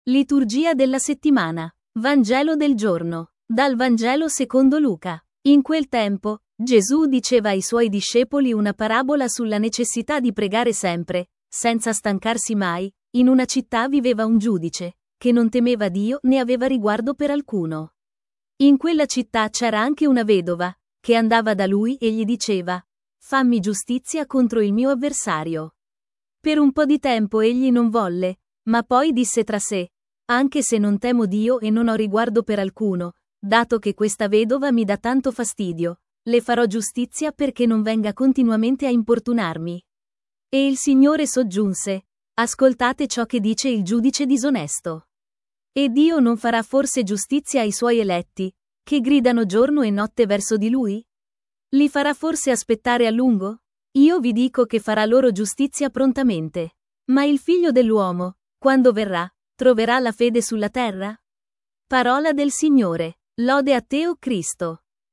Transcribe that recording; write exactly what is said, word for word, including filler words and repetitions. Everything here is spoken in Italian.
Liturgia della settimana. Vangelo del giorno. Dal Vangelo secondo Luca. In quel tempo, Gesù diceva ai suoi discepoli una parabola sulla necessità di pregare sempre, senza stancarsi mai. In una città viveva un giudice, che non temeva Dio né aveva riguardo per alcuno. In quella città c'era anche una vedova, che andava da lui e gli diceva: «Fammi giustizia contro il mio avversario». Per un po' di tempo egli non volle, ma poi disse tra sé: «Anche se non temo Dio e non ho riguardo per alcuno, dato che questa vedova mi dà tanto fastidio, le farò giustizia perché non venga continuamente a importunarmi». E il Signore soggiunse: «Ascoltate ciò che dice il giudice disonesto. E Dio non farà forse giustizia ai suoi eletti, che gridano giorno e notte verso di Lui? Li farà forse aspettare a lungo? Io vi dico che farà loro giustizia prontamente. Ma il Figlio dell'uomo, quando verrà, troverà la fede sulla terra?» Parola del Signore. Lode a te, o Cristo.